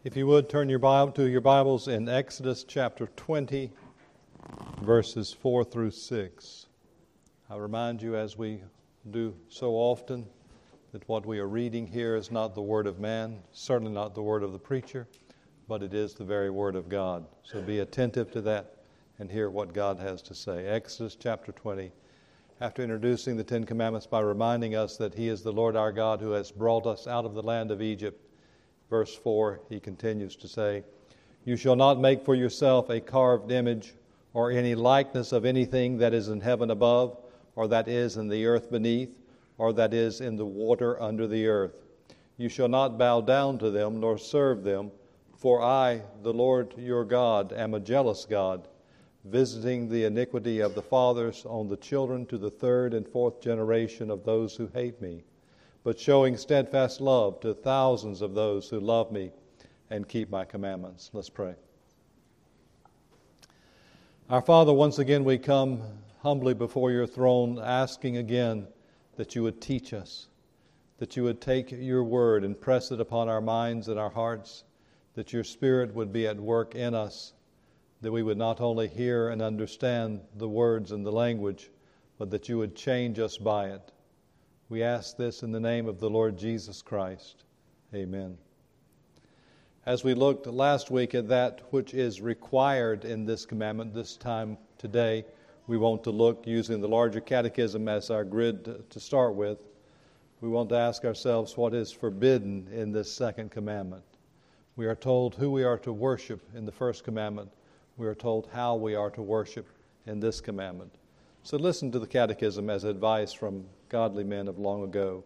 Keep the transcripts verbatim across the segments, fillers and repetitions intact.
If you would, turn your Bible to your Bibles in Exodus chapter twenty, verses four through six. I remind you, as we do so often, that what we are reading here is not the word of man, certainly not the word of the preacher, but it is the very word of God. So be attentive to that and hear what God has to say. Exodus chapter twenty, after introducing the Ten Commandments by reminding us that He is the Lord our God who has brought us out of the land of Egypt, verse four, he continues to say, "You shall not make for yourself a carved image or any likeness of anything that is in heaven above, or that is in the earth beneath, or that is in the water under the earth. You shall not bow down to them nor serve them, for I, the Lord your God, am a jealous God, visiting the iniquity of the fathers on the children to the third and fourth generation of those who hate me, but showing steadfast love to thousands of those who love me and keep my commandments." Let's pray. Our Father, once again we come humbly before your throne, asking again that you would teach us, that you would take your word and press it upon our minds and our hearts, that your Spirit would be at work in us, that we would not only hear and understand the words and the language, but that you would change us by it. We ask this in the name of the Lord Jesus Christ. Amen. As we looked last week at that which is required in this commandment, this time today, we want to look using the larger catechism as our grid to start with. We want to ask ourselves what is forbidden in this second commandment. We are told who we are to worship in the first commandment. We are told how we are to worship in this commandment. So listen to the catechism as advice from godly men of long ago.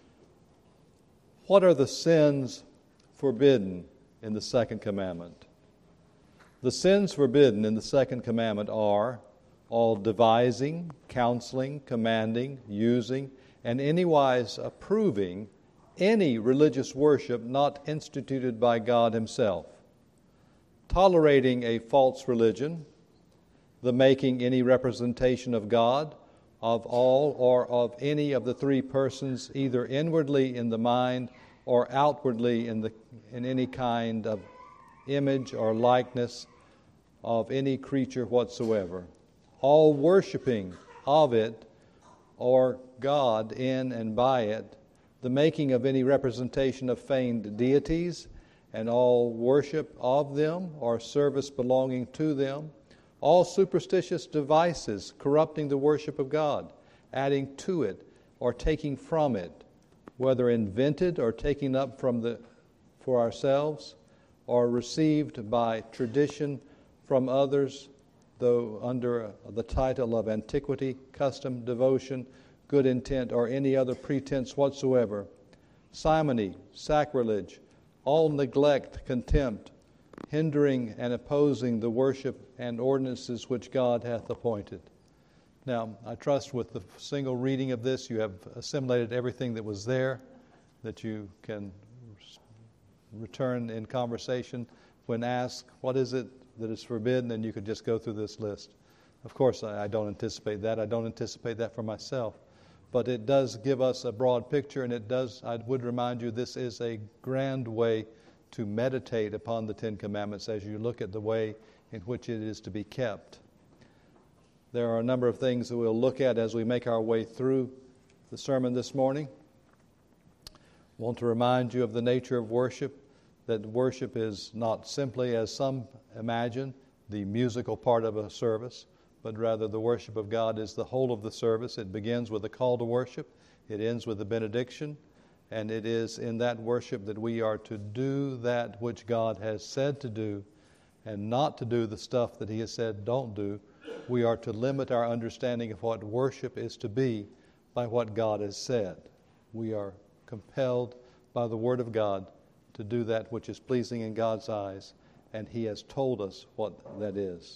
What are the sins forbidden in the second commandment? The sins forbidden in the second commandment are all devising, counseling, commanding, using, and anywise approving any religious worship not instituted by God Himself, tolerating a false religion, the making any representation of God, of all or of any of the three persons, either inwardly in the mind or outwardly in the in any kind of image or likeness of any creature whatsoever, all worshiping of it or God in and by it, the making of any representation of feigned deities, and all worship of them or service belonging to them, all superstitious devices corrupting the worship of God, adding to it or taking from it, whether invented or taken up from the for ourselves, or received by tradition from others, though under the title of antiquity, custom, devotion, good intent, or any other pretense whatsoever, simony, sacrilege, all neglect, contempt, hindering and opposing the worship and ordinances which God hath appointed. Now, I trust with the single reading of this you have assimilated everything that was there, that you can return in conversation when asked, what is it that is forbidden, and you could just go through this list. Of course, I don't anticipate that. I don't anticipate that for myself. But it does give us a broad picture, and it does, I would remind you, this is a grand way to meditate upon the Ten Commandments as you look at the way in which it is to be kept. There are a number of things that we'll look at as we make our way through the sermon this morning. I want to remind you of the nature of worship, that worship is not simply, as some imagine, the musical part of a service, but rather the worship of God is the whole of the service. It begins with a call to worship, it ends with a benediction, and it is in that worship that we are to do that which God has said to do and not to do the stuff that He has said don't do. We are to limit our understanding of what worship is to be by what God has said. We are compelled by the Word of God to do that which is pleasing in God's eyes, and He has told us what that is.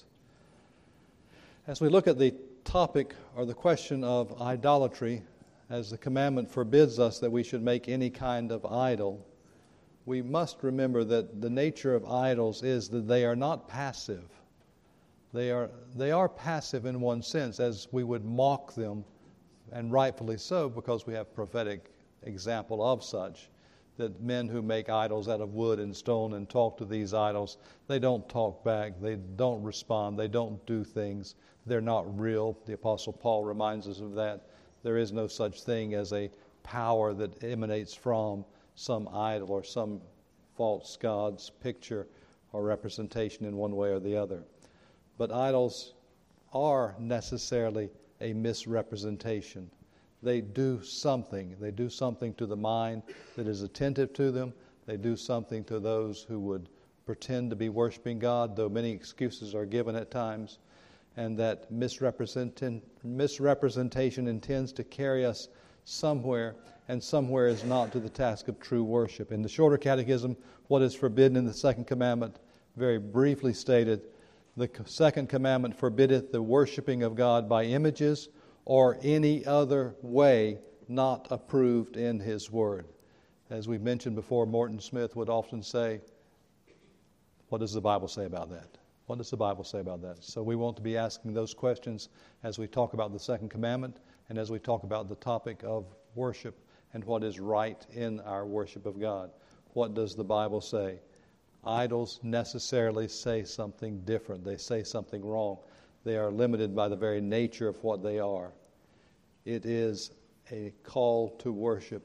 As we look at the topic or the question of idolatry, as the commandment forbids us that we should make any kind of idol, we must remember that the nature of idols is that they are not passive. They are, they are passive in one sense, as we would mock them, and rightfully so, because we have prophetic example of such. that men who make idols out of wood and stone and talk to these idols, they don't talk back, they don't respond, they don't do things. They're not real. The Apostle Paul reminds us of that. There is no such thing as a power that emanates from some idol or some false god's picture or representation in one way or the other. But idols are necessarily a misrepresentation. They do something. They do something to the mind that is attentive to them. They do something to those who would pretend to be worshiping God, though many excuses are given at times. And that misrepresentation, misrepresentation intends to carry us somewhere, and somewhere is not to the task of true worship. In the Shorter Catechism, what is forbidden in the second commandment, very briefly stated, the second commandment forbiddeth the worshiping of God by images or any other way not approved in His Word. As we mentioned before, Morton Smith would often say, what does the Bible say about that? What does the Bible say about that? So we want to be asking those questions as we talk about the second commandment and as we talk about the topic of worship and what is right in our worship of God. What does the Bible say? Idols necessarily say something different. They say something wrong. They are limited by the very nature of what they are. It is a call to worship.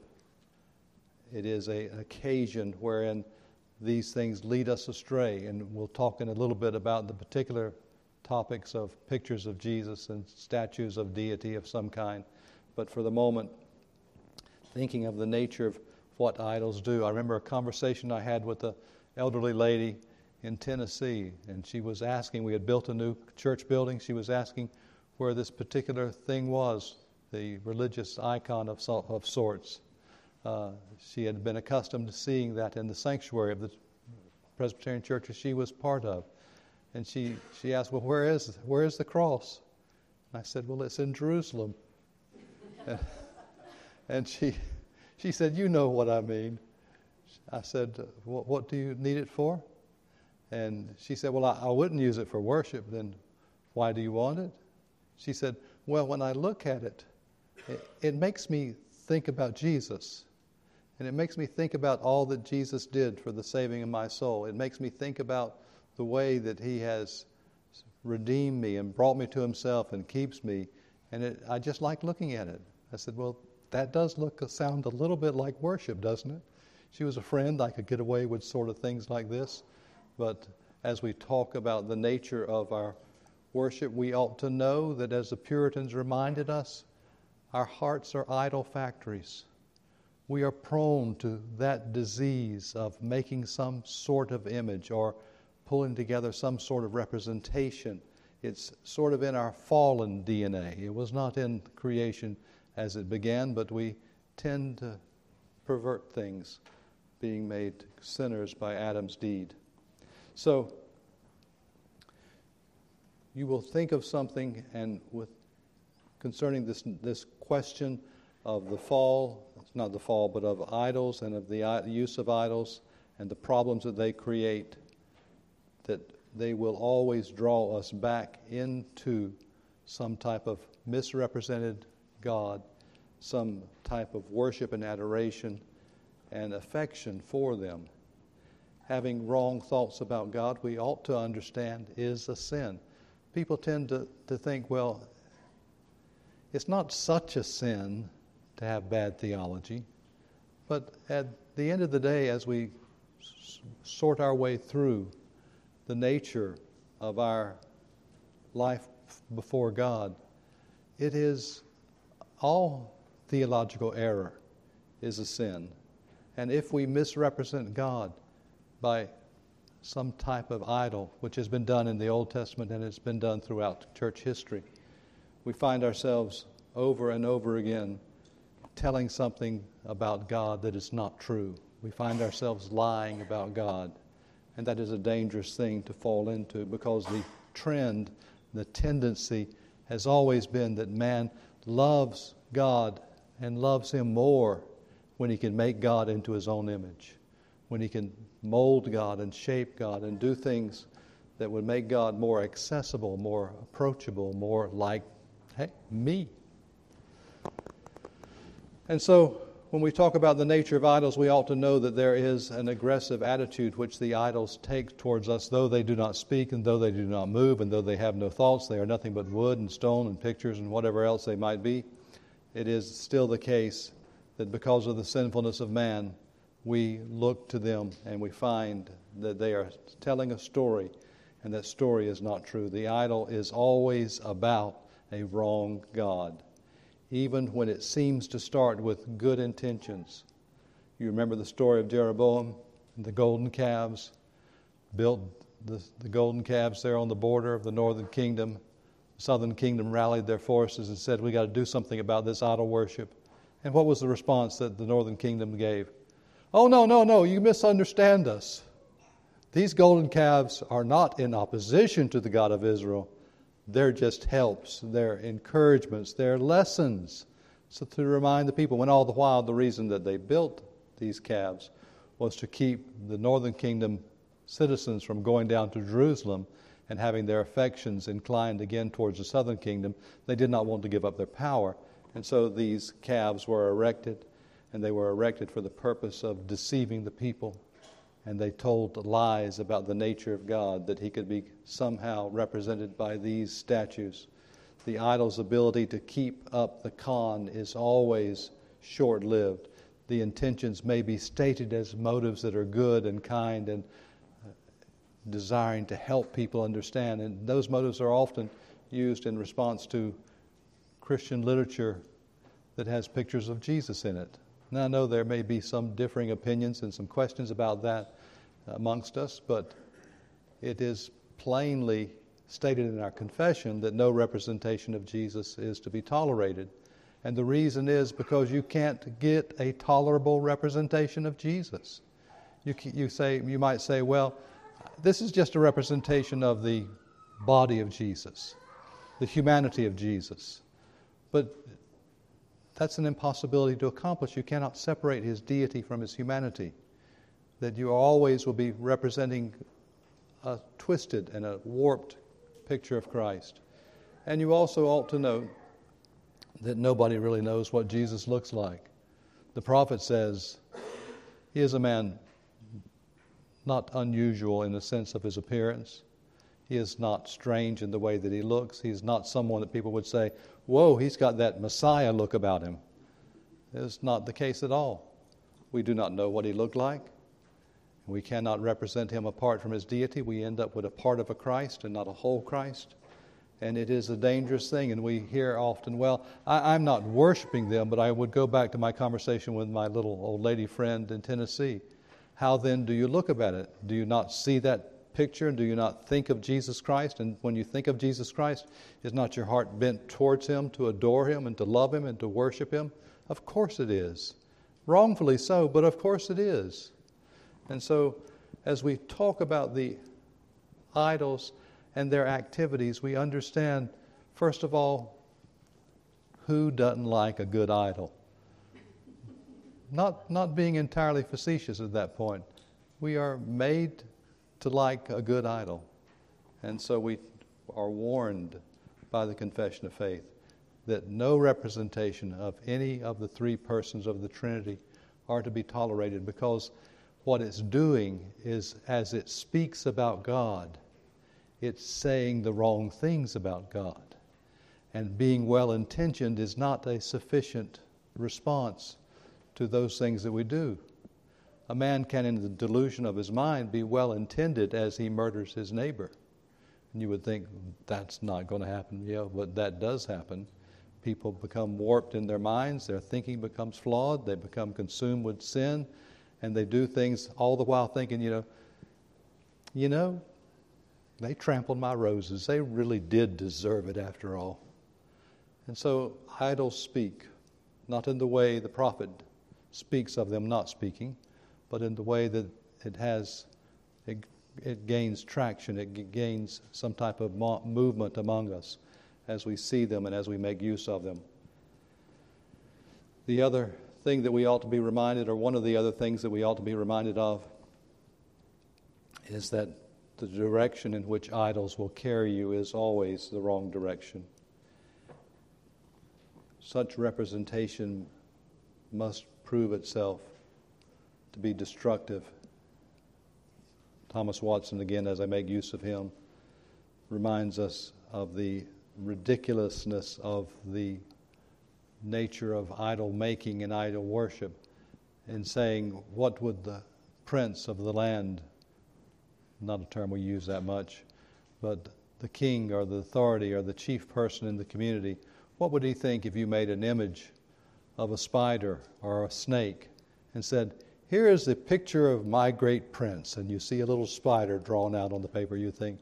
It is a, an occasion wherein these things lead us astray. And we'll talk in a little bit about the particular topics of pictures of Jesus and statues of deity of some kind. But for the moment, thinking of the nature of what idols do, I remember a conversation I had with a elderly lady in Tennessee, and she was asking, we had built a new church building, she was asking where this particular thing was, the religious icon of, of sorts. Uh, she had been accustomed to seeing that in the sanctuary of the Presbyterian church that she was part of. And she, she asked, well, where is, where is the cross? And I said, well, it's in Jerusalem. and, and she, she said, you know what I mean. I said, what, what do you need it for? And she said, well, I, I wouldn't use it for worship. Then why do you want it? She said, well, when I look at it, it, it makes me think about Jesus. And it makes me think about all that Jesus did for the saving of my soul. It makes me think about the way that He has redeemed me and brought me to Himself and keeps me. And it, I just like looking at it. I said, well, that does look sound a little bit like worship, doesn't it? She was a friend. I could get away with sort of things like this. But as we talk about the nature of our worship, we ought to know that, as the Puritans reminded us, our hearts are idol factories. We are prone to that disease of making some sort of image or pulling together some sort of representation. It's sort of in our fallen D N A. It was not in creation as it began, but we tend to pervert things, being made sinners by Adam's deed. So you will think of something, and with concerning this this question of the fall, it's not the fall, but of idols and of the use of idols and the problems that they create, that they will always draw us back into some type of misrepresented God, some type of worship and adoration and affection for them. Having wrong thoughts about God, we ought to understand, is a sin. People tend to, to think, well, it's not such a sin to have bad theology. But at the end of the day, as we s- sort our way through the nature of our life before God, it is all theological error is a sin. And if we misrepresent God by some type of idol, which has been done in the Old Testament and it's been done throughout church history, we find ourselves over and over again telling something about God that is not true. We find ourselves lying about God. And that is a dangerous thing to fall into, because the trend, the tendency has always been that man loves God and loves Him more when he can make God into his own image, when he can mold God and shape God and do things that would make God more accessible, more approachable, more like, hey, me. And so when we talk about the nature of idols, we ought to know that there is an aggressive attitude which the idols take towards us. Though they do not speak, and though they do not move, and though they have no thoughts, they are nothing but wood and stone and pictures and whatever else they might be. It is still the case that because of the sinfulness of man, we look to them and we find that they are telling a story, and that story is not true. The idol is always about a wrong God, even when it seems to start with good intentions. You remember the story of Jeroboam and the golden calves, built the, the golden calves there on the border of the northern kingdom. The southern kingdom rallied their forces and said, we got to do something about this idol worship. And what was the response that the northern kingdom gave? Oh, no, no, no, you misunderstand us. These golden calves are not in opposition to the God of Israel. They're just helps, they're encouragements, they're lessons. So to remind the people, when all the while the reason that they built these calves was to keep the northern kingdom citizens from going down to Jerusalem and having their affections inclined again towards the southern kingdom. They did not want to give up their power. And so these calves were erected, and they were erected for the purpose of deceiving the people. And they told lies about the nature of God, that he could be somehow represented by these statues. The idol's ability to keep up the con is always short-lived. The intentions may be stated as motives that are good and kind and desiring to help people understand. And those motives are often used in response to Christian literature that has pictures of Jesus in it. Now, I know there may be some differing opinions and some questions about that amongst us, but it is plainly stated in our confession that no representation of Jesus is to be tolerated. And the reason is because you can't get a tolerable representation of Jesus. You, you, say, you might say, well, this is just a representation of the body of Jesus, the humanity of Jesus. But that's an impossibility to accomplish. You cannot separate his deity from his humanity. That you always will be representing a twisted and a warped picture of Christ. And you also ought to know that nobody really knows what Jesus looks like. The prophet says he is a man not unusual in the sense of his appearance. He is not strange in the way that he looks. He is not someone that people would say, whoa, he's got that Messiah look about him. It's not the case at all. We do not know what he looked like. We cannot represent him apart from his deity. We end up with a part of a Christ and not a whole Christ. And it is a dangerous thing. And we hear often, well, I, I'm not worshiping them, but I would go back to my conversation with my little old lady friend in Tennessee. How then do you look about it? Do you not see that picture? Do you not think of Jesus Christ? And when you think of Jesus Christ, is not your heart bent towards him to adore him and to love him and to worship him? Of course it is. Wrongfully so, but of course it is. And so as we talk about the idols and their activities, we understand, first of all, who doesn't like a good idol? Not, not being entirely facetious at that point. We are made to like a good idol. And so we are warned by the confession of faith that no representation of any of the three persons of the Trinity are to be tolerated, because what it's doing is, as it speaks about God, it's saying the wrong things about God. And being well-intentioned is not a sufficient response to those things that we do. A man can, in the delusion of his mind, be well-intended as he murders his neighbor. And you would think, that's not going to happen. Yeah, but that does happen. People become warped in their minds. Their thinking becomes flawed. They become consumed with sin. And they do things all the while thinking, you know, you know, they trampled my roses. They really did deserve it after all. And so idols speak, not in the way the prophet speaks of them not speaking, but in the way that it has, it, it gains traction, it gains some type of mo- movement among us as we see them and as we make use of them. The other thing that we ought to be reminded, or one of the other things that we ought to be reminded of, is that the direction in which idols will carry you is always the wrong direction. Such representation must prove itself to be destructive. Thomas Watson, again, as I make use of him, reminds us of the ridiculousness of the nature of idol making and idol worship, in saying, what would the prince of the land, not a term we use that much, but the king or the authority or the chief person in the community, what would he think if you made an image of a spider or a snake and said, here is the picture of my great prince, and you see a little spider drawn out on the paper? You think,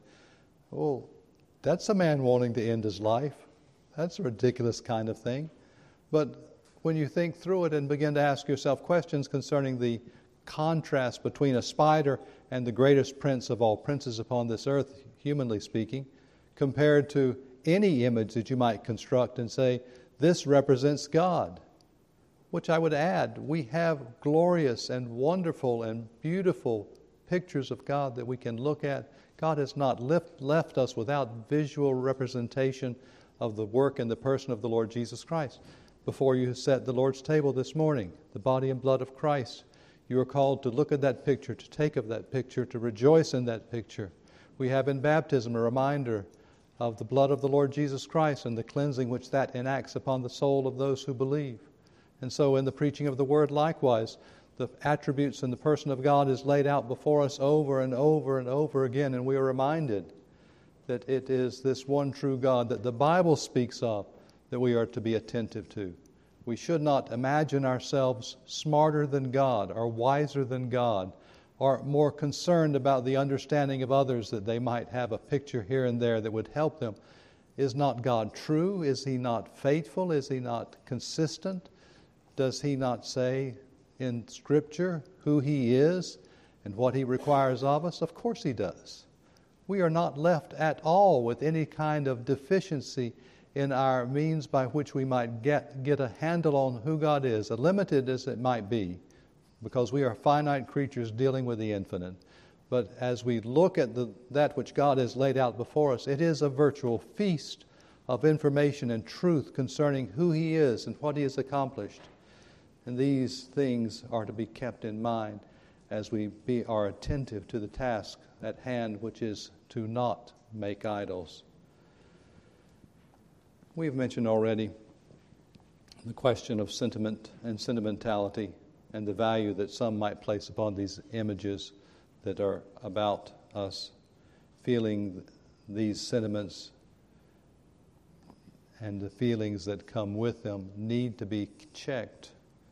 oh, that's a man wanting to end his life. That's a ridiculous kind of thing. But when you think through it and begin to ask yourself questions concerning the contrast between a spider and the greatest prince of all princes upon this earth, humanly speaking, compared to any image that you might construct and say, this represents God. Which I would add, we have glorious and wonderful and beautiful pictures of God that we can look at. God has not left, left us without visual representation of the work and the person of the Lord Jesus Christ. Before you set the Lord's table this morning, the body and blood of Christ, you are called to look at that picture, to take of that picture, to rejoice in that picture. We have in baptism a reminder of the blood of the Lord Jesus Christ and the cleansing which that enacts upon the soul of those who believe. And so in the preaching of the Word likewise, the attributes and the person of God is laid out before us over and over and over again, and we are reminded that it is this one true God that the Bible speaks of that we are to be attentive to. We should not imagine ourselves smarter than God or wiser than God or more concerned about the understanding of others that they might have a picture here and there that would help them. Is not God true? Is He not faithful? Is He not consistent? Does He not say in Scripture who He is and what He requires of us? Of course He does. We are not left at all with any kind of deficiency in our means by which we might get, get a handle on who God is, as limited as it might be, because we are finite creatures dealing with the infinite. But as we look at the, that which God has laid out before us, it is a virtual feast of information and truth concerning who He is and what He has accomplished. And these things are to be kept in mind as we be, are attentive to the task at hand, which is to not make idols. We've mentioned already the question of sentiment and sentimentality and the value that some might place upon these images that are about us. Feeling these sentiments and the feelings that come with them need to be checked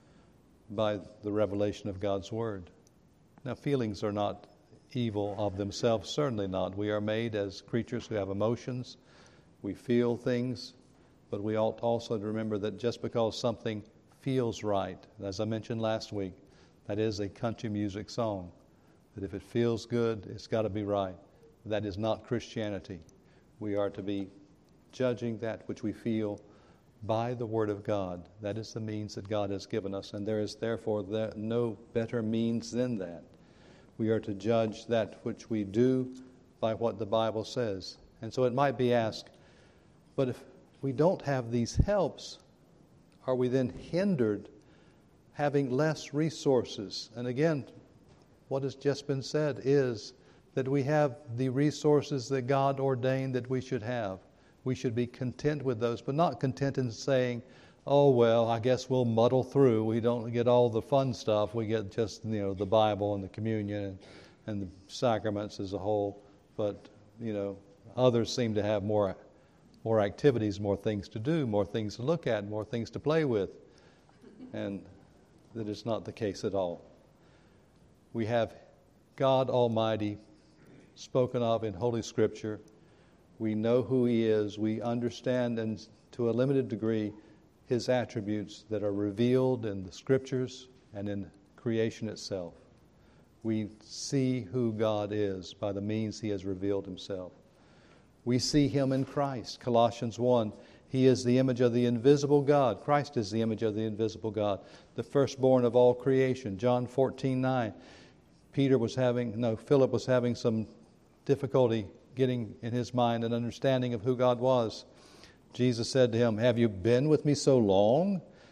by the revelation of God's Word. Now, feelings are not evil of themselves, certainly not. We are made as creatures who have emotions. We feel things, but we ought also to remember that just because something feels right, as I mentioned last week, that is a country music song, that if it feels good, it's got to be right. That is not Christianity. We are to be judging that which we feel by the Word of God. That is the means that God has given us, and there is therefore no better means than that. We are to judge that which we do by what the Bible says. And so it might be asked, but if we don't have these helps, are we then hindered having less resources? And again, what has just been said is that we have the resources that God ordained that we should have. We should be content with those, but not content in saying, oh, well, I guess we'll muddle through. We don't get all the fun stuff. We get just, you know, the Bible and the communion and, and the sacraments as a whole. But, you know, others seem to have more, more activities, more things to do, more things to look at, more things to play with. And that is not the case at all. We have God Almighty spoken of in Holy Scripture. We know who He is. We understand, and to a limited degree, His attributes that are revealed in the Scriptures and in creation itself. We see who God is by the means He has revealed Himself. We see Him in Christ. Colossians one, He is the image of the invisible God. Christ is the image of the invisible God, the firstborn of all creation. John fourteen nine, Peter was having, no, Philip was having some difficulty getting in his mind an understanding of who God was. Jesus said to him, have you been with me so long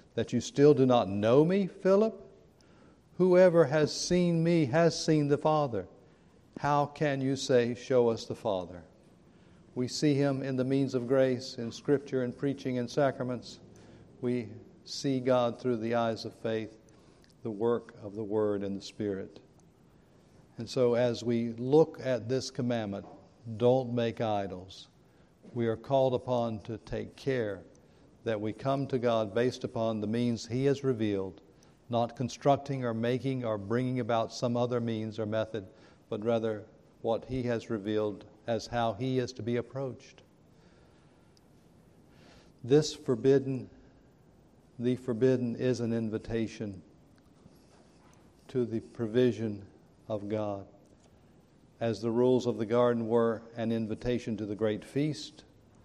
that you still do not know me, Philip? Whoever has seen me has seen the Father. How can you say, show us the Father? We see him in the means of grace, in Scripture and preaching and sacraments. We see God through the eyes of faith, the work of the Word and the Spirit. And so as we look at this commandment, don't make idols, we are called upon to take care that we come to God based upon the means he has revealed, not constructing or making or bringing about some other means or method, but rather what he has revealed as how he is to be approached. This forbidden, the forbidden is an invitation to the provision of God, as the rules of the garden were an invitation to the great feast,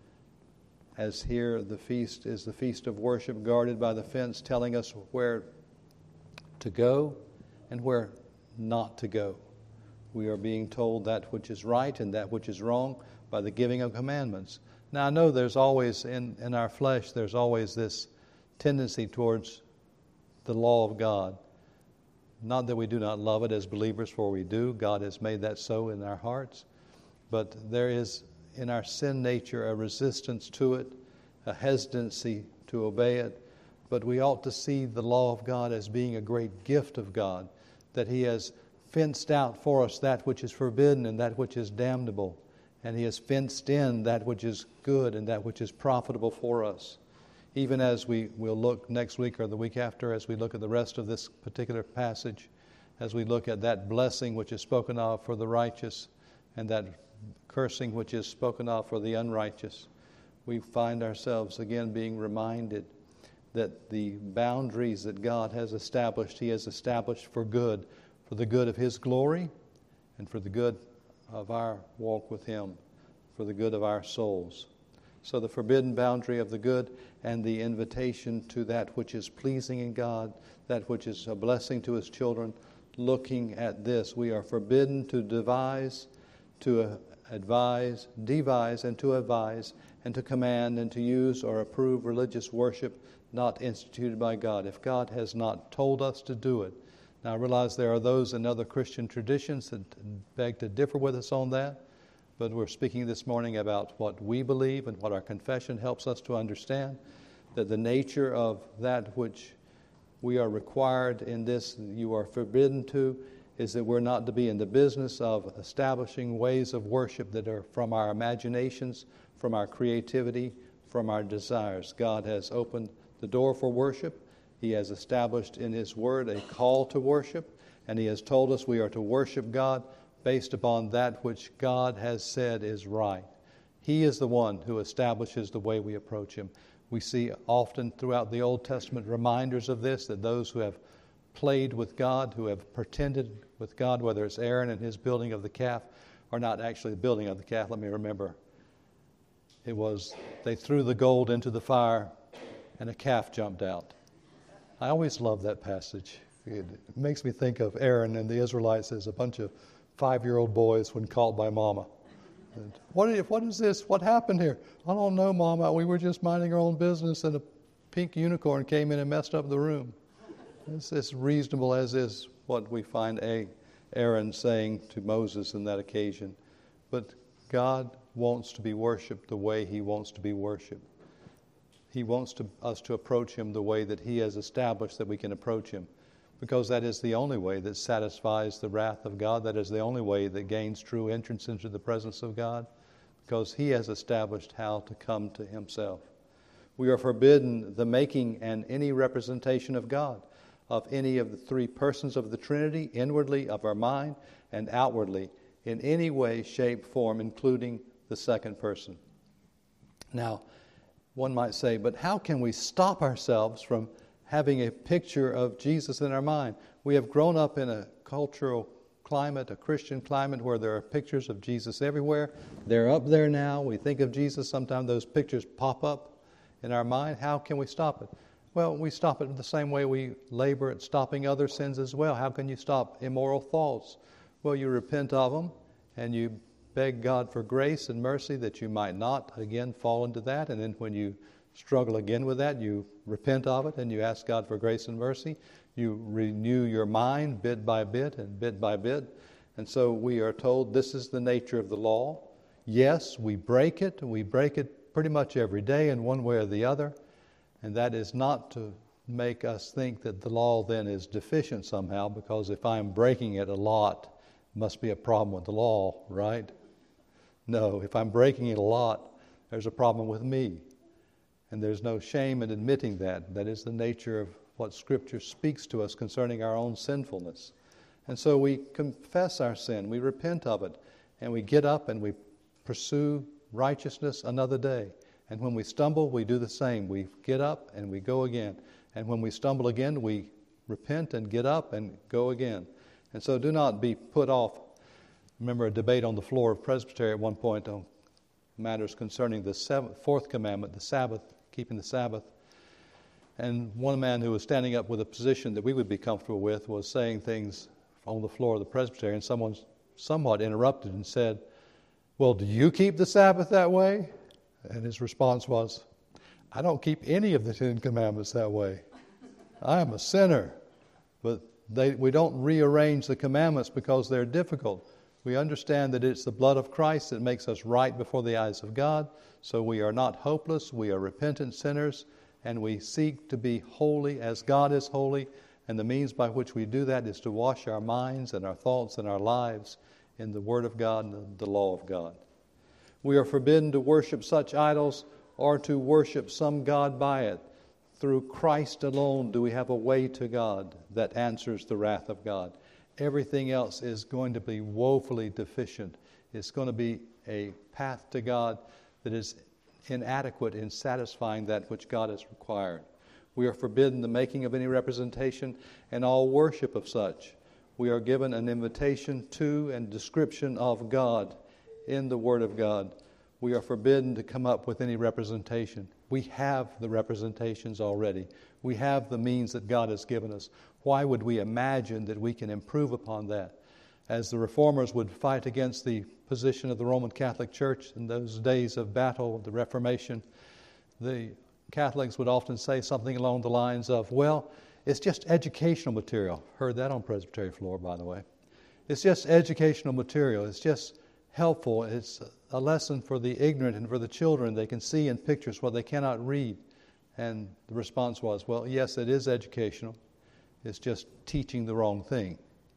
as here the feast is the feast of worship guarded by the fence telling us where to go and where not to go. We are being told that which is right and that which is wrong by the giving of commandments. Now I know there's always, in, in our flesh, there's always this tendency towards the law of God. Not that we do not love it as believers, for we do. God has made that so in our hearts. But there is in our sin nature a resistance to it, a hesitancy to obey it. But we ought to see the law of God as being a great gift of God, that he has fenced out for us that which is forbidden and that which is damnable. And he has fenced in that which is good and that which is profitable for us. Even as we will look next week or the week after, as we look at the rest of this particular passage, as we look at that blessing which is spoken of for the righteous and that cursing which is spoken of for the unrighteous, we find ourselves again being reminded that the boundaries that God has established, he has established for good, for the good of his glory and for the good of our walk with him, for the good of our souls. So the forbidden boundary of the good and the invitation to that which is pleasing in God, that which is a blessing to his children, looking at this, we are forbidden to devise, to advise, devise, and to advise, and to command, and to use or approve religious worship not instituted by God, if God has not told us to do it. Now I realize there are those in other Christian traditions that beg to differ with us on that, but we're speaking this morning about what we believe and what our confession helps us to understand, that the nature of that which we are required in this, you are forbidden to, is that we're not to be in the business of establishing ways of worship that are from our imaginations, from our creativity, from our desires. God has opened the door for worship. He has established in his word a call to worship, and he has told us we are to worship God based upon that which God has said is right. He is the one who establishes the way we approach him. We see often throughout the Old Testament reminders of this, that those who have played with God, who have pretended with God, whether it's Aaron and his building of the calf, or not actually the building of the calf, let me remember. It was, they threw the gold into the fire and a calf jumped out. I always love that passage. It makes me think of Aaron and the Israelites as a bunch of five-year-old boys when called by Mama. And, what, what is this? What happened here? I don't know, Mama. We were just minding our own business and a pink unicorn came in and messed up the room. It's as reasonable as is what we find Aaron saying to Moses in that occasion. But God wants to be worshipped the way he wants to be worshipped. He wants to, us to approach him the way that he has established that we can approach him, because that is the only way that satisfies the wrath of God. That is the only way that gains true entrance into the presence of God, because he has established how to come to himself. We are forbidden the making and any representation of God, of any of the three persons of the Trinity, inwardly of our mind and outwardly, in any way, shape, form, including the second person. Now, one might say, but how can we stop ourselves from having a picture of Jesus in our mind? We have grown up in a cultural climate, a Christian climate, where there are pictures of Jesus everywhere. They're up there now. We think of Jesus. Sometimes those pictures pop up in our mind. How can we stop it? Well, we stop it the same way we labor at stopping other sins as well. How can you stop immoral thoughts? Well, you repent of them and you beg God for grace and mercy that you might not again fall into that. And then when you struggle again with that. You repent of it and you ask God for grace and mercy. You renew your mind bit by bit and bit by bit. And so we are told this is the nature of the law. Yes, we break it. We break it pretty much every day in one way or the other. And that is not to make us think that the law then is deficient somehow, because if I'm breaking it a lot, it must be a problem with the law, right? No, if I'm breaking it a lot, there's a problem with me. And there's no shame in admitting that. That is the nature of what Scripture speaks to us concerning our own sinfulness. And so we confess our sin, we repent of it, and we get up and we pursue righteousness another day. And when we stumble, we do the same. We get up and we go again. And when we stumble again, we repent and get up and go again. And so do not be put off. Remember a debate on the floor of Presbytery at one point on matters concerning the seventh, fourth commandment, the Sabbath, keeping the Sabbath. And one man who was standing up with a position that we would be comfortable with was saying things on the floor of the Presbytery, and someone somewhat interrupted and said, "Well, do you keep the Sabbath that way?" And his response was, "I don't keep any of the Ten Commandments that way. I am a sinner." But they, we don't rearrange the commandments because they're difficult. We understand that it's the blood of Christ that makes us right before the eyes of God. So we are not hopeless. We are repentant sinners, and we seek to be holy as God is holy. And the means by which we do that is to wash our minds and our thoughts and our lives in the Word of God and the law of God. We are forbidden to worship such idols or to worship some God by it. Through Christ alone do we have a way to God that answers the wrath of God. Everything else is going to be woefully deficient. It's going to be a path to God that is inadequate in satisfying that which God has required. We are forbidden the making of any representation and all worship of such. We are given an invitation to and description of God in the Word of God. We are forbidden to come up with any representation. We have the representations already. We have the means that God has given us. Why would we imagine that we can improve upon that? As the Reformers would fight against the position of the Roman Catholic Church in those days of battle, the Reformation, the Catholics would often say something along the lines of, well, it's just educational material. Heard that on Presbytery floor, by the way. It's just educational material. It's just helpful. It's a lesson for the ignorant and for the children. They can see in pictures what they cannot read. And the response was, well, yes, it is educational. It's just teaching the wrong thing.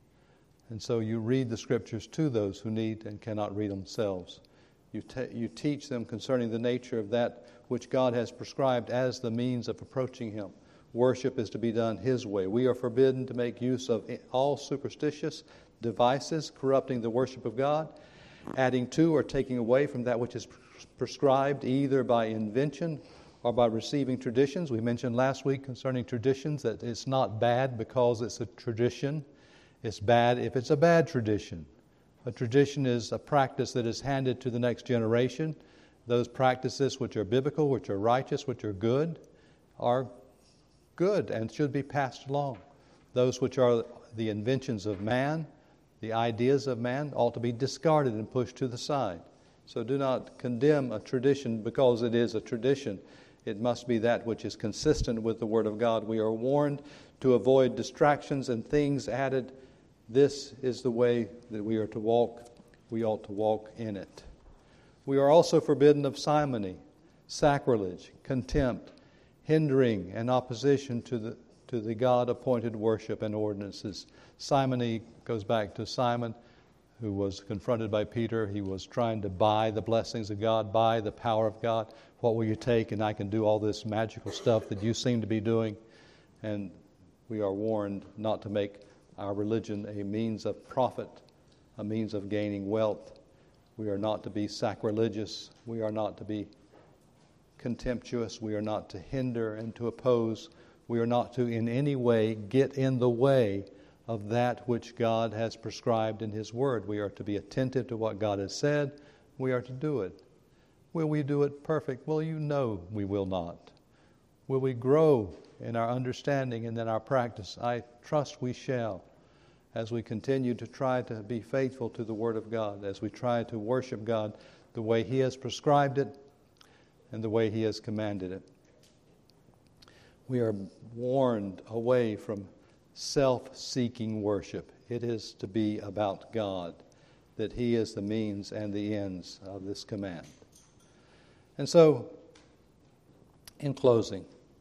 And so you read the Scriptures to those who need and cannot read themselves. You, te- you teach them concerning the nature of that which God has prescribed as the means of approaching Him. Worship is to be done His way. We are forbidden to make use of all superstitious devices corrupting the worship of God, adding to or taking away from that which is prescribed either by invention or by receiving traditions. We mentioned last week concerning traditions that it's not bad because it's a tradition. It's bad if it's a bad tradition. A tradition is a practice that is handed to the next generation. Those practices which are biblical, which are righteous, which are good, are good and should be passed along. Those which are the inventions of man, the ideas of man, ought to be discarded and pushed to the side. So do not condemn a tradition because it is a tradition. It must be that which is consistent with the Word of God. We are warned to avoid distractions and things added. This is the way that we are to walk. We ought to walk in it. We are also forbidden of simony, sacrilege, contempt, hindering and opposition to the to the God-appointed worship and ordinances. Simony goes back to Simon, who was confronted by Peter. He was trying to buy the blessings of God, buy the power of God. What will you take? And I can do all this magical stuff that you seem to be doing. And we are warned not to make our religion a means of profit, a means of gaining wealth. We are not to be sacrilegious. We are not to be contemptuous. We are not to hinder and to oppose. We are not to in any way get in the way of that which God has prescribed in His Word. We are to be attentive to what God has said. We are to do it. Will we do it perfect? Well, you know we will not. Will we grow in our understanding and in our practice? I trust we shall, as we continue to try to be faithful to the Word of God, as we try to worship God the way He has prescribed it and the way He has commanded it. We are warned away from self-seeking worship. It is to be about God, that He is the means and the ends of this command. And so, in closing,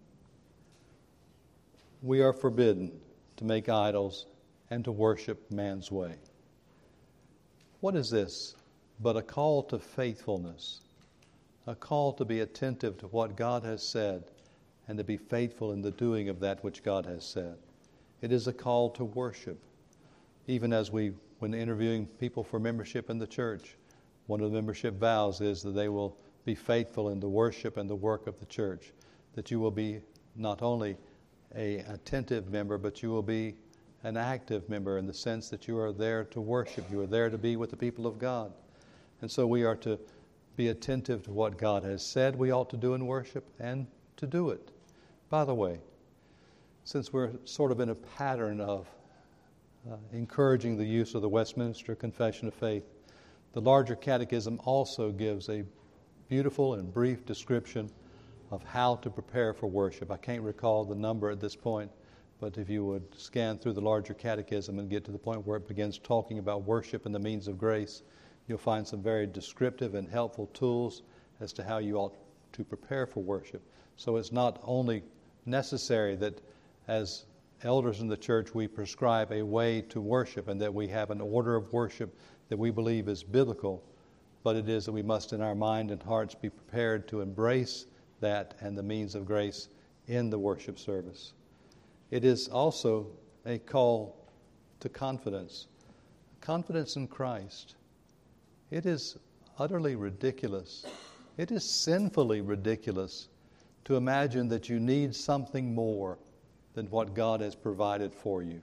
we are forbidden to make idols and to worship man's way. What is this but a call to faithfulness, a call to be attentive to what God has said and to be faithful in the doing of that which God has said. It is a call to worship. Even as we, when interviewing people for membership in the church, one of the membership vows is that they will be faithful in the worship and the work of the church, that you will be not only an attentive member, but you will be an active member in the sense that you are there to worship. You are there to be with the people of God. And so we are to be attentive to what God has said we ought to do in worship and to do it. By the way, since we're sort of in a pattern of uh, encouraging the use of the Westminster Confession of Faith, the larger catechism also gives a beautiful and brief description of how to prepare for worship. I can't recall the number at this point, but if you would scan through the larger catechism and get to the point where it begins talking about worship and the means of grace, you'll find some very descriptive and helpful tools as to how you ought to prepare for worship. So it's not only necessary that as elders in the church we prescribe a way to worship and that we have an order of worship that we believe is biblical, but it is that we must in our mind and hearts be prepared to embrace that and the means of grace in the worship service. It is also a call to confidence. Confidence in Christ. It is utterly ridiculous. It is sinfully ridiculous to imagine that you need something more than what God has provided for you.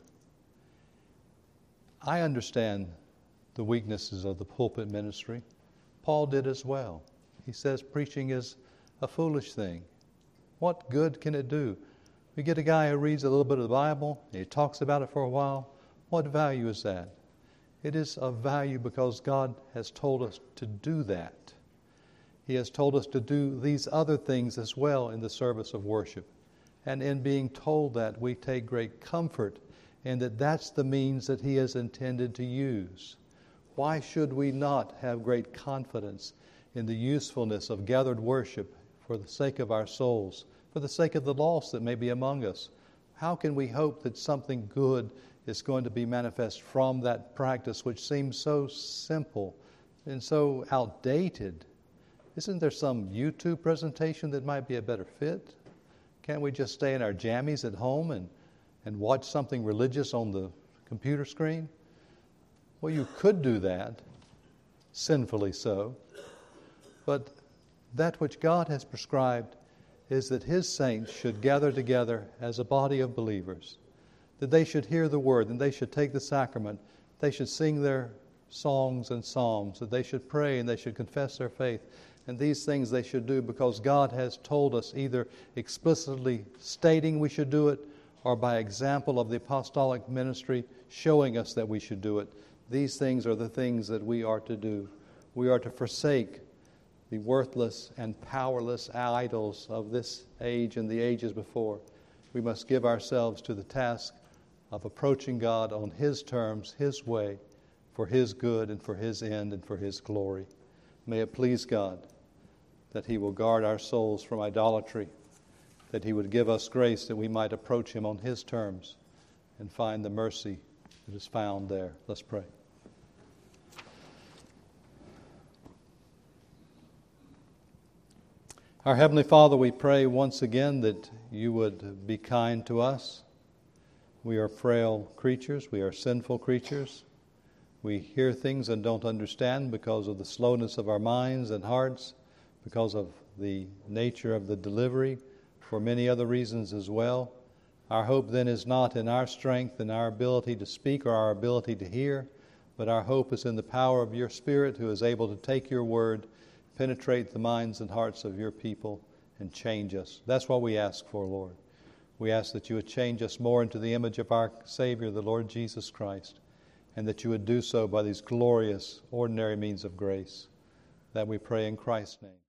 I understand the weaknesses of the pulpit ministry. Paul did as well. He says preaching is a foolish thing. What good can it do? We get a guy who reads a little bit of the Bible, and he talks about it for a while. What value is that? It is of value because God has told us to do that. He has told us to do these other things as well in the service of worship. And in being told that, we take great comfort in that that's the means that He has intended to use. Why should we not have great confidence in the usefulness of gathered worship for the sake of our souls, for the sake of the lost that may be among us? How can we hope that something good is going to be manifest from that practice which seems so simple and so outdated? Isn't there some YouTube presentation that might be a better fit? Can't we just stay in our jammies at home and, and watch something religious on the computer screen? Well, you could do that, sinfully so. But that which God has prescribed is that His saints should gather together as a body of believers, that they should hear the Word, and they should take the sacrament, they should sing their songs and psalms, that they should pray and they should confess their faith. And these things they should do because God has told us, either explicitly stating we should do it or by example of the apostolic ministry showing us that we should do it. These things are the things that we are to do. We are to forsake the worthless and powerless idols of this age and the ages before. We must give ourselves to the task of approaching God on His terms, His way, for His good and for His end and for His glory. May it please God that He will guard our souls from idolatry, that He would give us grace that we might approach Him on His terms and find the mercy that is found there. Let's pray. Our Heavenly Father, we pray once again that You would be kind to us. We are frail creatures. We are sinful creatures. We hear things and don't understand because of the slowness of our minds and hearts, because of the nature of the delivery, for many other reasons as well. Our hope then is not in our strength and our ability to speak or our ability to hear, but our hope is in the power of Your Spirit, who is able to take Your word, penetrate the minds and hearts of Your people, and change us. That's what we ask for, Lord. We ask that You would change us more into the image of our Savior, the Lord Jesus Christ, and that You would do so by these glorious, ordinary means of grace. That we pray in Christ's name.